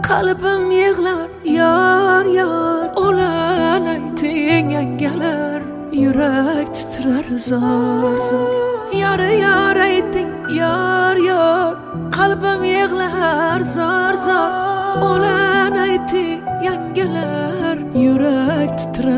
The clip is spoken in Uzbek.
qalbim yig'lar yor yor o'lan ayting yangalar yurak titrar zor zor yor yor ayting yor yor qalbim yig'lar zor zor o'lan ayting yangalar yurak titrar